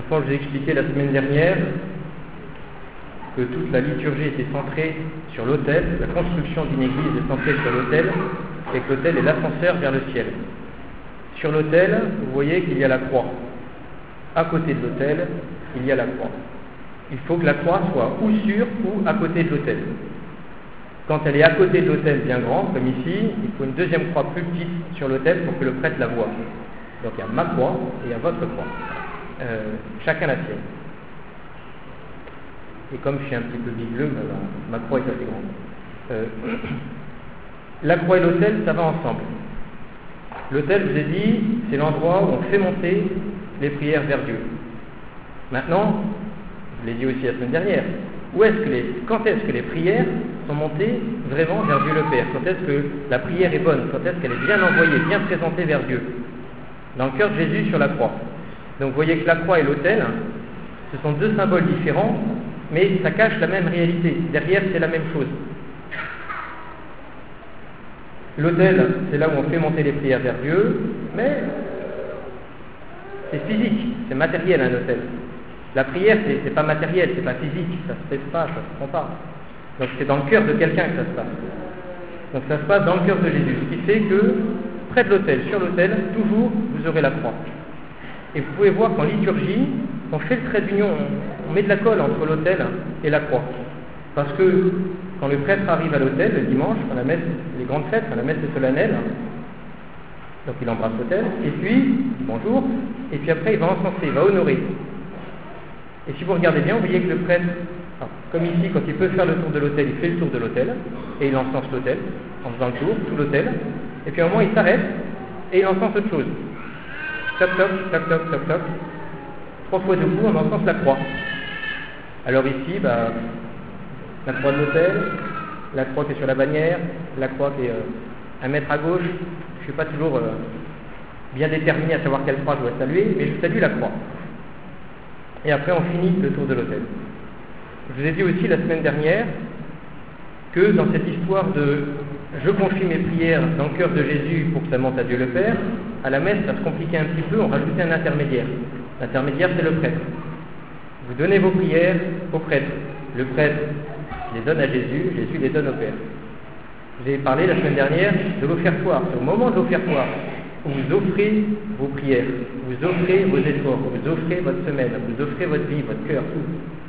Quand je vous ai expliqué la semaine dernière que toute la liturgie était centrée sur l'autel, la construction d'une église est centrée sur l'autel, et que l'autel est l'ascenseur vers le ciel. Sur l'autel, vous voyez qu'il y a la croix. À côté de l'autel, il y a la croix. Il faut que la croix soit ou sur ou à côté de l'autel. Quand elle est à côté de l'autel bien grande, comme ici, il faut une deuxième croix plus petite sur l'autel pour que le prêtre la voie. Donc il y a ma croix et il y a votre croix. Chacun la sienne. Et comme je suis un petit peu bigleux, ma croix est assez grande. La croix et l'autel, ça va ensemble. L'autel, je vous ai dit, c'est l'endroit où on fait monter les prières vers Dieu. Maintenant, je l'ai dit aussi la semaine dernière, quand est-ce que les prières sont montées vraiment vers Dieu le Père? Quand est-ce que la prière est bonne? Quand est-ce qu'elle est bien envoyée, bien présentée vers Dieu? Dans le cœur de Jésus sur la croix. Donc vous voyez que la croix et l'autel, ce sont deux symboles différents, mais ça cache la même réalité. Derrière, c'est la même chose. L'autel, c'est là où on fait monter les prières vers Dieu, mais c'est physique, c'est matériel un autel. La prière, c'est pas matériel, c'est pas physique, ça se fait pas, ça se prend pas. Donc c'est dans le cœur de quelqu'un que ça se passe. Donc ça se passe dans le cœur de Jésus, ce qui fait que près de l'autel, sur l'autel, toujours vous aurez la croix. Et vous pouvez voir qu'en liturgie, on fait le trait d'union, on met de la colle entre l'autel et la croix. Parce que quand le prêtre arrive à l'autel le dimanche, quand la messe, les grandes fêtes, quand la messe est solennelle, donc il embrasse l'autel, et puis il dit bonjour, et puis après il va encenser, il va honorer. Et si vous regardez bien, vous voyez que le prêtre, comme ici, quand il peut faire le tour de l'autel, il fait le tour de l'autel, et il encense l'autel, en faisant le tour, tout l'autel, et puis à un moment il s'arrête, et il encense autre chose. Toc, toc, toc, toc, toc, toc. 3 fois debout, on encense la croix. Alors ici, la croix de l'autel, la croix qui est sur la bannière, la croix qui est 1 mètre à gauche. Je ne suis pas toujours bien déterminé à savoir quelle croix je dois saluer, mais je salue la croix. Et après, on finit le tour de l'autel. Je vous ai dit aussi la semaine dernière que dans cette histoire de je confie mes prières dans le cœur de Jésus pour que ça monte à Dieu le Père, à la messe, ça se compliquait un petit peu, on rajoutait un intermédiaire. L'intermédiaire, c'est le prêtre. Vous donnez vos prières au prêtre. Le prêtre les donne à Jésus, Jésus les donne au Père. Vous avez parlé la semaine dernière de l'offertoire. C'est au moment de l'offertoire où vous offrez vos prières, vous offrez vos efforts, vous offrez votre semaine, vous offrez votre vie, votre cœur, tout.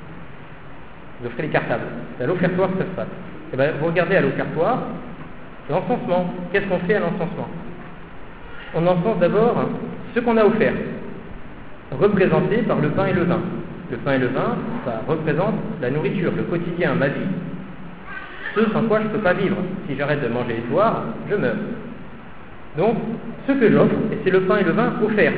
Vous offrez les cartables. C'est à l'offertoire que ça se passe. Et bien, vous regardez à l'offertoire, l'encensement. Qu'est-ce qu'on fait à l'encensement? On encense d'abord ce qu'on a offert, représenté par le pain et le vin. Le pain et le vin, ça représente la nourriture, le quotidien, ma vie. Ce sans quoi je ne peux pas vivre. Si j'arrête de manger les soirs, je meurs. Donc, ce que j'offre, c'est le pain et le vin offerts.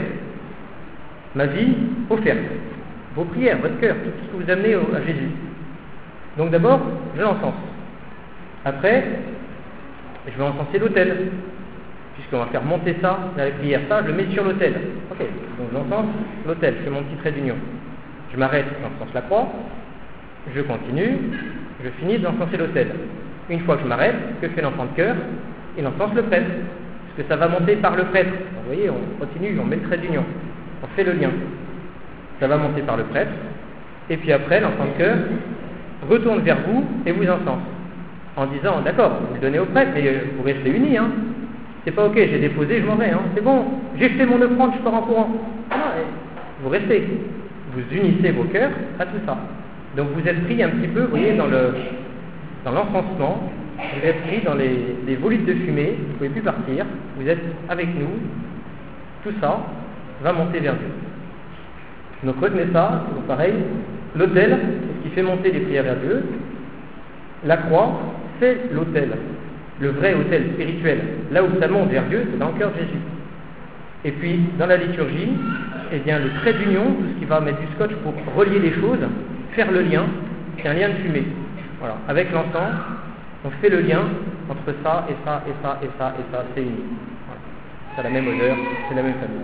Ma vie offerte. Vos prières, votre cœur, tout ce que vous amenez à Jésus. Donc d'abord, je l'encense. Après, je vais encenser l'autel, puisqu'on va faire monter ça dans les prières. Ça, je le mets sur l'autel. Ok, donc j'encense l'autel, je fais mon petit trait d'union. Je m'arrête, j'encense la croix, je continue, je finis d'encenser l'autel. Une fois que je m'arrête, que fait l'enfant de cœur? Il encense le prêtre, parce que ça va monter par le prêtre. Vous voyez, on continue, on met le trait d'union, on fait le lien. Ça va monter par le prêtre, et puis après, l'enfant de cœur retourne vers vous et vous encense, en disant, d'accord, vous le donnez au prêtre, mais vous restez unis, hein. C'est pas ok, j'ai déposé, je m'en vais, hein. C'est bon, j'ai fait mon offrande, je pars en courant. Vous restez. Vous unissez vos cœurs à tout ça. Donc vous êtes pris un petit peu, vous voyez, dans l'encensement, vous êtes pris dans les volutes de fumée, vous ne pouvez plus partir, vous êtes avec nous, tout ça va monter vers Dieu. Donc retenez ça, c'est pareil, l'autel, c'est ce qui fait monter les prières vers Dieu, la croix, c'est l'autel, le vrai autel spirituel, là où ça monte vers Dieu, c'est dans le cœur de Jésus. Et puis, dans la liturgie, eh bien, le trait d'union, tout ce qui va mettre du scotch pour relier les choses, faire le lien, c'est un lien de fumée. Voilà. Avec l'encens, on fait le lien entre ça et ça et ça et ça et ça, c'est uni. Voilà. C'est la même odeur, c'est la même famille.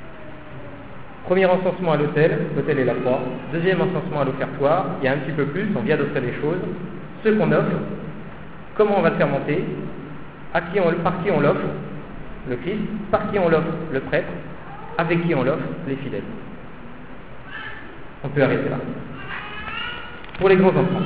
Premier encensement à l'autel et la croix. Deuxième encensement à l'offertoire, il y a un petit peu plus, on vient d'offrir les choses. Ce qu'on offre, comment on va le faire monter, par qui on l'offre, le Christ, par qui on l'offre, le prêtre, avec qui on l'offre, les fidèles. On peut arrêter là. Pour les grands enfants,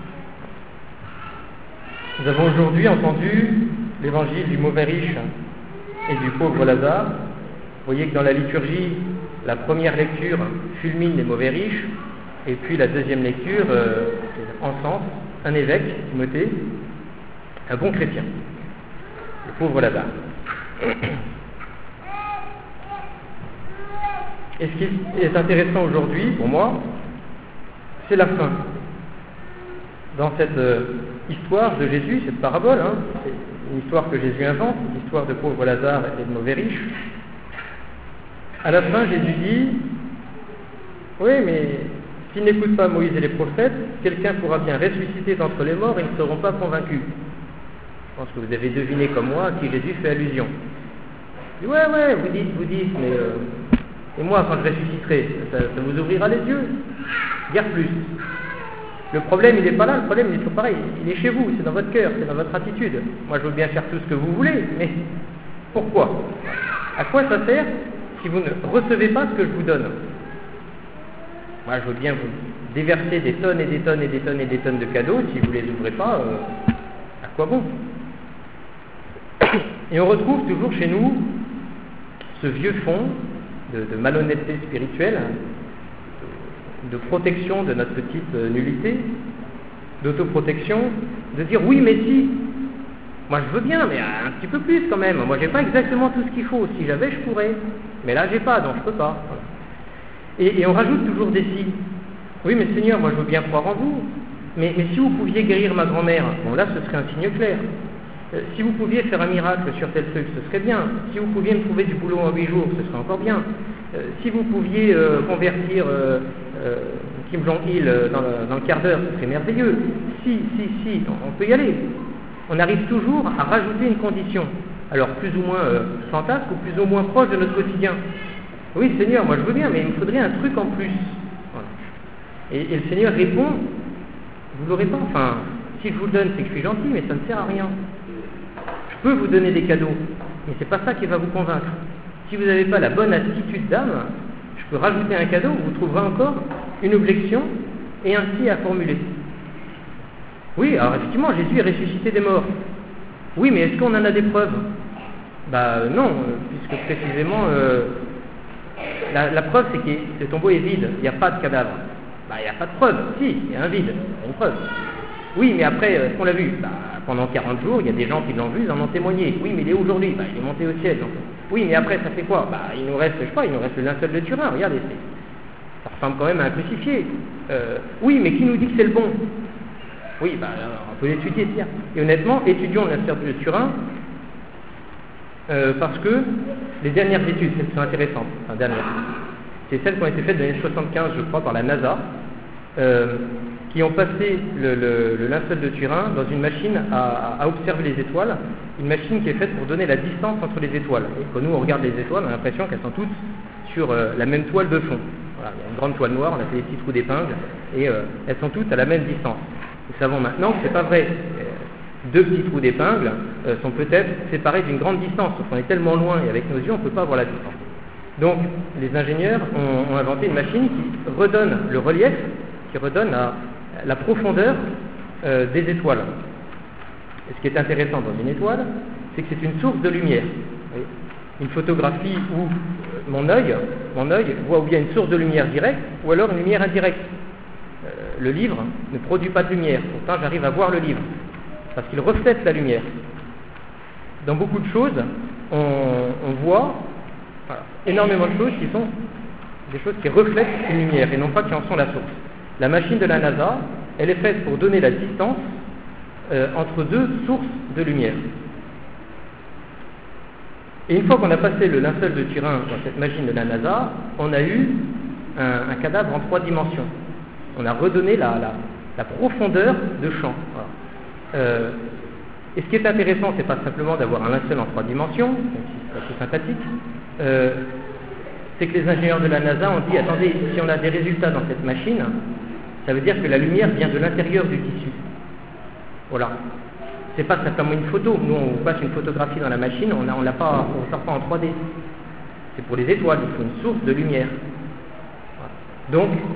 nous avons aujourd'hui entendu l'évangile du mauvais riche et du pauvre Lazare. Vous voyez que dans la liturgie, la première lecture fulmine les mauvais riches, et puis la deuxième lecture encense un évêque, Timothée, un bon chrétien, le pauvre Lazare. Et ce qui est intéressant aujourd'hui, pour moi, c'est la fin. Dans cette histoire de Jésus, cette parabole, c'est une histoire que Jésus invente, l'histoire de pauvre Lazare et de mauvais riches. À la fin, Jésus dit, oui, mais s'ils n'écoutent pas Moïse et les prophètes, quelqu'un pourra bien ressusciter d'entre les morts et ils ne seront pas convaincus. Je pense que vous avez deviné comme moi à qui Jésus fait allusion. Il dit, ouais, vous dites, mais et moi, quand je ressusciterai, ça vous ouvrira les yeux. Guère plus. Le problème, il n'est pas là, le problème, il est toujours pareil. Il est chez vous, c'est dans votre cœur, c'est dans votre attitude. Moi, je veux bien faire tout ce que vous voulez, mais pourquoi? À quoi ça sert si vous ne recevez pas ce que je vous donne? Moi, je veux bien vous déverser des tonnes et des tonnes et des tonnes et des tonnes de cadeaux, si vous ne les ouvrez pas, à quoi bon? Et on retrouve toujours chez nous ce vieux fond de malhonnêteté spirituelle, de protection de notre petite nullité, d'autoprotection, de dire oui mais si, moi je veux bien mais un petit peu plus quand même, moi j'ai pas exactement tout ce qu'il faut, si j'avais je pourrais, mais là j'ai pas donc je peux pas. Voilà. Et on rajoute toujours des si. Oui mais Seigneur, moi je veux bien croire en vous, mais si vous pouviez guérir ma grand-mère, bon là ce serait un signe clair. Si vous pouviez faire un miracle sur tel truc, ce serait bien. Si vous pouviez me trouver du boulot en 8 jours, ce serait encore bien. Si vous pouviez convertir Kim Jong-il dans le quart d'heure, ce serait merveilleux. Si, on peut y aller. On arrive toujours à rajouter une condition. Alors plus ou moins fantasque ou plus ou moins proche de notre quotidien. Oui Seigneur, moi je veux bien, mais il me faudrait un truc en plus. Voilà. Et le Seigneur répond, vous l'aurez pas. Enfin, si je vous le donne, c'est que je suis gentil, mais ça ne sert à rien. Je peux vous donner des cadeaux, mais c'est pas ça qui va vous convaincre. Si vous n'avez pas la bonne attitude d'âme, je peux rajouter un cadeau, vous trouverez encore une objection et un si à formuler. Oui, alors effectivement, Jésus est ressuscité des morts. Oui, mais est-ce qu'on en a des preuves? Non, puisque précisément, la preuve c'est que le tombeau est vide, il n'y a pas de cadavre. Il n'y a pas de preuve, si, il y a un vide, il y a une preuve. Oui, mais après, est-ce qu'on l'a vu? Pendant 40 jours, il y a des gens qui l'ont vu, ils en ont témoigné. Oui, mais il est où aujourd'hui? Il est monté au ciel. Donc. Oui, mais après, ça fait quoi? Il nous reste, il nous reste le linceul de Turin. Regardez, ça ressemble quand même à un crucifié. Oui, mais qui nous dit que c'est le bon? Oui, on peut l'étudier, tiens. Et honnêtement, étudions le linceul de Turin, parce que les dernières études, celles qui sont intéressantes, c'est celles qui ont été faites dans les années 75, je crois, par la NASA, qui ont passé le linceul de Turin dans une machine à observer les étoiles, une machine qui est faite pour donner la distance entre les étoiles. Et quand nous on regarde les étoiles, on a l'impression qu'elles sont toutes sur la même toile de fond. Voilà, il y a une grande toile noire, on a fait des petits trous d'épingle, et elles sont toutes à la même distance. Nous savons maintenant que c'est pas vrai. Deux petits trous d'épingle sont peut-être séparés d'une grande distance, sauf qu'on est tellement loin et avec nos yeux on ne peut pas voir la distance. Donc les ingénieurs ont inventé une machine qui redonne le relief, qui redonne la profondeur des étoiles. Et ce qui est intéressant dans une étoile, c'est que c'est une source de lumière. Une photographie où mon œil voit ou bien une source de lumière directe ou alors une lumière indirecte. Le livre ne produit pas de lumière, pourtant j'arrive à voir le livre, parce qu'il reflète la lumière. Dans beaucoup de choses, on voit énormément de choses qui sont des choses qui reflètent une lumière et non pas qui en sont la source. La machine de la NASA, elle est faite pour donner la distance entre deux sources de lumière. Et une fois qu'on a passé le linceul de Turin dans cette machine de la NASA, on a eu un cadavre en 3 dimensions. On a redonné la profondeur de champ. Voilà. Et ce qui est intéressant, c'est pas simplement d'avoir un linceul en 3 dimensions, même si c'est assez sympathique, c'est que les ingénieurs de la NASA ont dit, attendez, si on a des résultats dans cette machine, ça veut dire que la lumière vient de l'intérieur du tissu. Voilà. C'est pas simplement une photo. Nous, on passe une photographie dans la machine, on ne sort pas en 3D. C'est pour les étoiles, il faut une source de lumière. Voilà. Donc,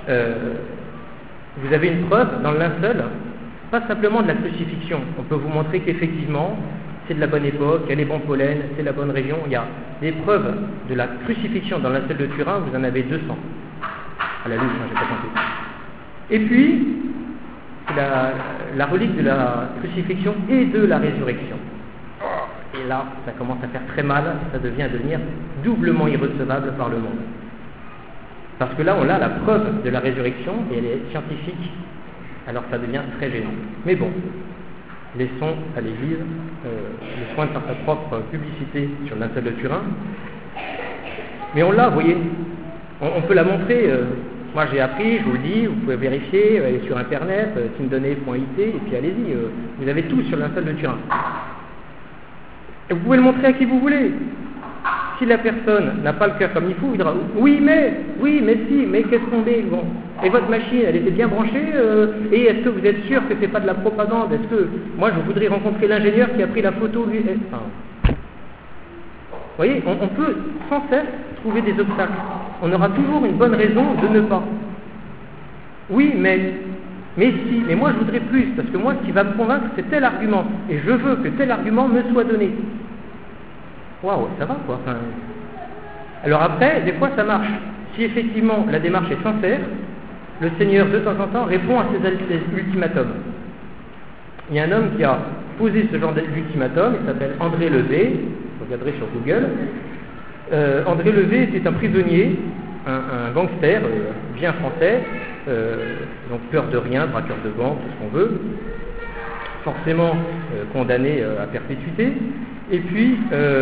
vous avez une preuve dans le linceul, pas simplement de la crucifixion. On peut vous montrer qu'effectivement, c'est de la bonne époque, il y a les bons pollens, c'est la bonne région. Il y a des preuves de la crucifixion dans le linceul de Turin, vous en avez 200. À la louche, j'ai pas compté. Et puis, la relique de la crucifixion et de la résurrection. Et là, ça commence à faire très mal, ça devient à devenir doublement irrecevable par le monde. Parce que là, on a la preuve de la résurrection et elle est scientifique, alors ça devient très gênant. Mais bon, laissons à l'Église le soin de faire sa propre publicité sur le linceul de Turin. Mais on l'a, vous voyez, on peut la montrer. Moi j'ai appris, je vous le dis, vous pouvez vérifier, allez sur internet, tindonné.it, et puis allez-y, vous avez tout sur le linceul de Turin. Et vous pouvez le montrer à qui vous voulez. Si la personne n'a pas le cœur comme il faut, il dira oui mais si, mais qu'est-ce qu'on met bon. Et votre machine, elle était bien branchée, et est-ce que vous êtes sûr que c'est pas de la propagande? Est-ce que moi je voudrais rencontrer l'ingénieur qui a pris la photo lui enfin, vous voyez, on peut sans cesse trouver des obstacles. On aura toujours une bonne raison de ne pas. Oui, mais si, mais moi je voudrais plus, parce que moi ce qui va me convaincre c'est tel argument, et je veux que tel argument me soit donné. Waouh, ça va quoi. Enfin, alors après, des fois ça marche. Si effectivement la démarche est sincère, le Seigneur de temps en temps répond à ces ultimatums. Il y a un homme qui a posé ce genre d'ultimatum, il s'appelle André Levé, vous regarderez sur Google. André Levé était un prisonnier, un gangster, bien français, donc peur de rien, braqueur de banque, tout ce qu'on veut, forcément condamné à perpétuité. Et puis,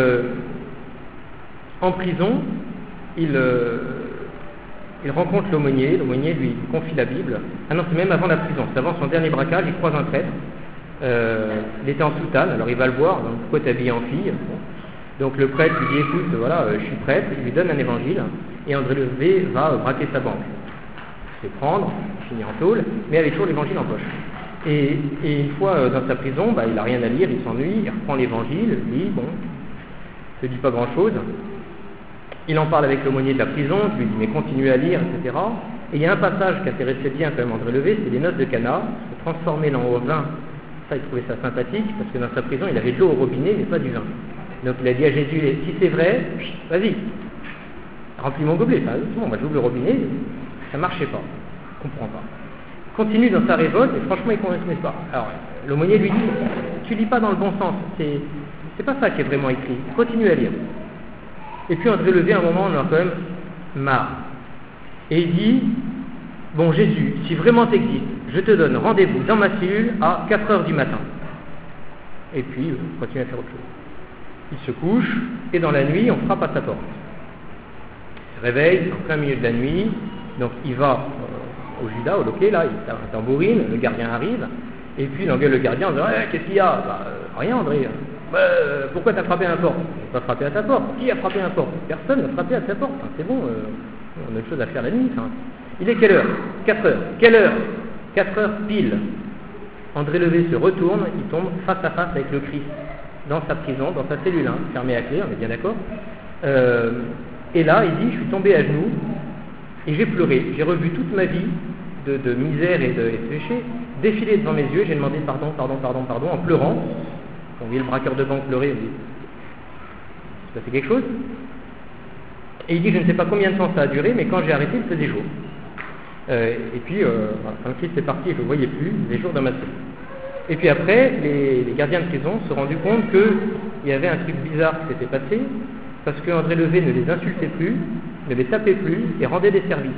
en prison, il rencontre l'aumônier lui confie la Bible. Ah non, c'est même avant la prison, c'est avant son dernier braquage, il croise un prêtre. Il était en soutane, alors il va le voir, donc, pourquoi t'es habillé en fille? Donc le prêtre lui dit écoute, voilà, je suis prêtre, il lui donne un évangile, et André Levé va braquer sa banque. Il se fait prendre, il finit en tôle, mais avec toujours l'évangile en poche. Et une fois dans sa prison, il n'a rien à lire, il s'ennuie, il reprend l'évangile, lit, bon, il ne dit pas grand-chose. Il en parle avec l'aumônier de la prison, qui lui dit mais continue à lire, etc. Et il y a un passage qui intéressait bien quand même André Levé, c'est les noces de Cana, transformer l'eau en vin. Ça, il trouvait ça sympathique, parce que dans sa prison, il avait de l'eau au robinet, mais pas du vin. Donc il a dit à Jésus, si c'est vrai, vas-y, remplis mon gobelet. Enfin, bon, moi j'ouvre le robinet, ça ne marchait pas, je ne comprends pas. Continue dans sa révolte, et franchement, il ne convenait pas. Alors, l'aumônier lui dit, tu lis pas dans le bon sens, c'est pas ça qui est vraiment écrit, continue à lire. Et puis André Levé, à un moment, on en a quand même marre. Et il dit, bon Jésus, si vraiment tu existes, je te donne rendez-vous dans ma cellule à 4h du matin. Et puis, il continue à faire autre chose. Il se couche, et dans la nuit, on frappe à sa porte. Il se réveille, en plein milieu de la nuit, donc il va au Judas, au loquet, là, il tambourine, le gardien arrive, et puis il engueule le gardien en disant qu'est-ce qu'il y a? Rien, André. Pourquoi t'as frappé à la porte? On n'a pas frappé à ta porte. Qui a frappé à la porte? Personne n'a frappé à ta porte. Enfin, c'est bon, on a une chose à faire la nuit. Enfin. Il est quelle heure? 4 heures. Quelle heure? 4 heures pile. André Levé se retourne, il tombe face à face avec le Christ, dans sa prison, dans sa cellule, fermée à clé, on est bien d'accord. Et là, il dit, je suis tombé à genoux, et j'ai pleuré. J'ai revu toute ma vie de misère et de péché défiler devant mes yeux. J'ai demandé pardon, en pleurant. Quand vous voyez le braqueur de banque pleurer, vous dites, ça fait quelque chose? Et il dit, je ne sais pas combien de temps ça a duré, mais quand j'ai arrêté, il faisait jour. Et puis, quand le Christ est parti, je ne le voyais plus, il faisait jour dans ma cellule. Et puis après, les gardiens de prison se sont rendus compte qu'il y avait un truc bizarre qui s'était passé, parce qu'André Levé ne les insultait plus, ne les tapait plus et rendait des services.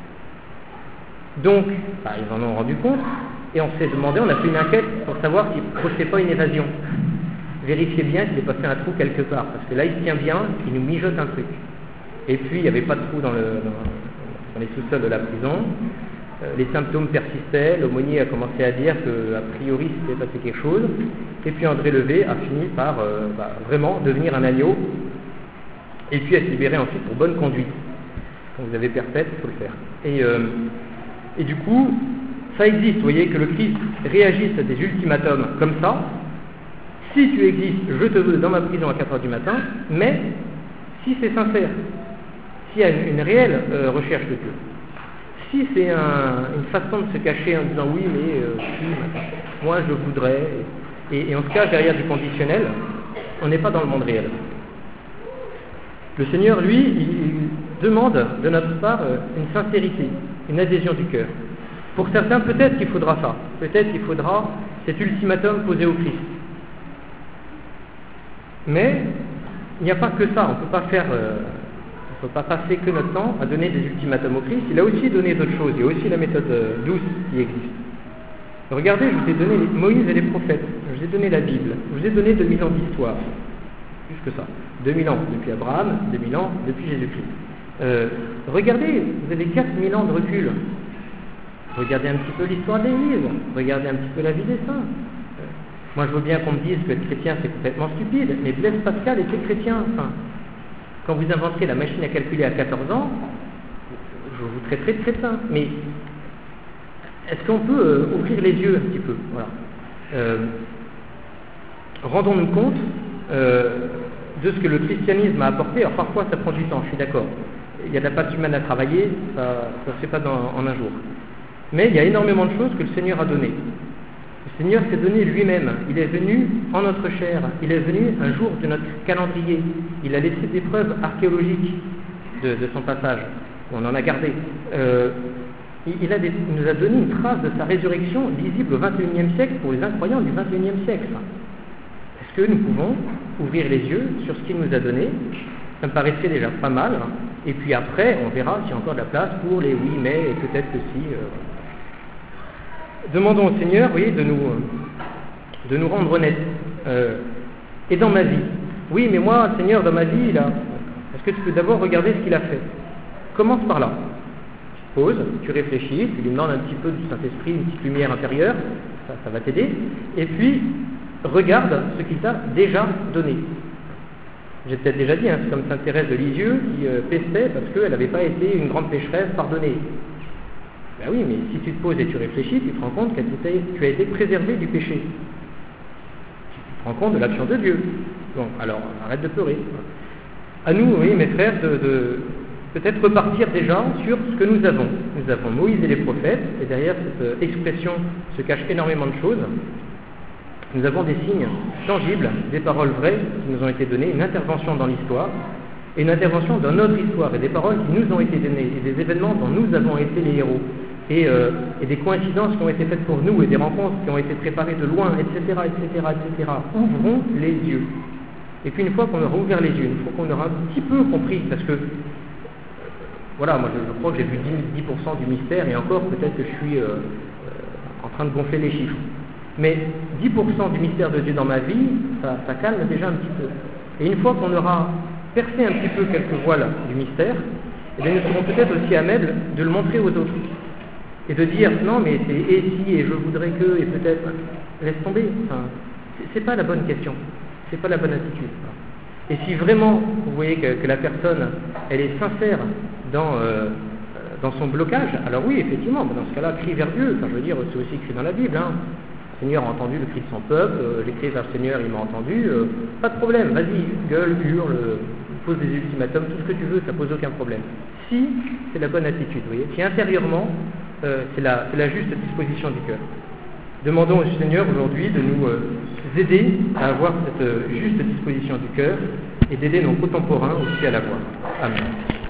Donc, ils en ont rendu compte, et on s'est demandé, on a fait une enquête pour savoir s'il ne procédait pas une évasion. Vérifiez bien qu'il n'ait pas fait un trou quelque part, parce que là il tient bien, il nous mijote un truc. Et puis il n'y avait pas de trou dans les sous-sols de la prison, les symptômes persistaient, l'aumônier a commencé à dire qu'a priori s'était passé quelque chose, et puis André Levé a fini par vraiment devenir un agneau, et puis à se libérer ensuite pour bonne conduite. Quand vous avez perpète, il faut le faire. Et du coup, ça existe, vous voyez, que le Christ réagisse à des ultimatums comme ça. Si tu existes, je te veux dans ma prison à 4h du matin, mais si c'est sincère, s'il y a une réelle recherche de Dieu, Si c'est une façon de se cacher en disant oui, mais si, moi je voudrais, et on se cache derrière du conditionnel, on n'est pas dans le monde réel. Le Seigneur, lui, il demande de notre part une sincérité, une adhésion du cœur. Pour certains, peut-être qu'il faudra ça, peut-être qu'il faudra cet ultimatum posé au Christ. Mais il n'y a pas que ça, on ne peut pas passer que notre temps à donner des ultimatums au Christ. Il a aussi donné d'autres choses, il y a aussi la méthode douce qui existe. Regardez, je vous ai donné Moïse et les prophètes, je vous ai donné la Bible, je vous ai donné 2000 ans d'histoire, plus que ça, 2000 ans depuis Abraham, 2000 ans depuis Jésus-Christ. Regardez, vous avez 4000 ans de recul. Regardez un petit peu l'histoire de l'Église, regardez un petit peu la vie des saints. Moi je veux bien qu'on me dise que être chrétien c'est complètement stupide, mais Blaise Pascal était chrétien. Enfin, quand vous inventerez la machine à calculer à 14 ans, je vous traiterai de crétin. Mais est-ce qu'on peut ouvrir les yeux un petit peu? Voilà. Rendons-nous compte de ce que le christianisme a apporté. Alors parfois ça prend du temps, je suis d'accord. Il y a de la patte humaine à travailler, ça ne se fait pas en un jour. Mais il y a énormément de choses que le Seigneur a données. Le Seigneur s'est donné lui-même. Il est venu en notre chair. Il est venu un jour de notre calendrier. Il a laissé des preuves archéologiques de son passage. On en a gardé. Il nous a donné une trace de sa résurrection visible au XXIe siècle pour les incroyants du XXIe siècle. Est-ce que nous pouvons ouvrir les yeux sur ce qu'il nous a donné? Ça me paraissait déjà pas mal. Et puis après, on verra s'il y a encore de la place pour les oui, mais, et peut-être que si. Demandons au Seigneur, vous voyez, de nous rendre honnêtes. Et dans ma vie, oui, mais moi, Seigneur, dans ma vie, là, est-ce que tu peux d'abord regarder ce qu'il a fait? Commence par là. Tu te poses, tu réfléchis, tu lui demandes un petit peu du Saint-Esprit, une petite lumière intérieure, ça va t'aider. Et puis, regarde ce qu'il t'a déjà donné. J'ai peut-être déjà dit, c'est comme Sainte Thérèse de Lisieux qui pestait parce qu'elle n'avait pas été une grande pécheresse pardonnée. Ben oui, mais si tu te poses et tu réfléchis, tu te rends compte que tu as été préservé du péché. Tu te rends compte de l'action de Dieu. Bon, alors arrête de pleurer. À nous, oui, mes frères, de peut-être repartir déjà sur ce que nous avons. Nous avons Moïse et les prophètes, et derrière cette expression se cache énormément de choses. Nous avons des signes tangibles, des paroles vraies qui nous ont été données, une intervention dans l'histoire, et une intervention dans notre histoire, et des paroles qui nous ont été données, et des événements dont nous avons été les héros, et des coïncidences qui ont été faites pour nous, et des rencontres qui ont été préparées de loin, etc., etc., etc. Ouvrons les yeux. Et puis une fois qu'on aura ouvert les yeux, une fois qu'on aura un petit peu compris, parce que, voilà, moi je crois que j'ai vu 10% du mystère, et encore peut-être que je suis en train de gonfler les chiffres. Mais 10% du mystère de Dieu dans ma vie, ça calme déjà un petit peu. Et une fois qu'on aura percé un petit peu quelques voiles du mystère, eh bien nous serons peut-être aussi à même de le montrer aux autres. Et de dire, non mais c'est et si, et je voudrais que, et peut-être, laisse tomber. Enfin, c'est pas la bonne question, c'est pas la bonne attitude. Et si vraiment, vous voyez que la personne, elle est sincère dans son blocage, alors oui, effectivement, dans ce cas-là, crie vers Dieu. Enfin, je veux dire, c'est aussi écrit dans la Bible, Le Seigneur a entendu le cri de son peuple, j'ai crié vers le Seigneur, il m'a entendu, pas de problème, vas-y, gueule, hurle, pose des ultimatums, tout ce que tu veux, ça pose aucun problème. Si c'est la bonne attitude, vous voyez, si intérieurement, c'est la juste disposition du cœur. Demandons au Seigneur aujourd'hui de nous aider à avoir cette juste disposition du cœur et d'aider nos contemporains aussi à l'avoir. Amen.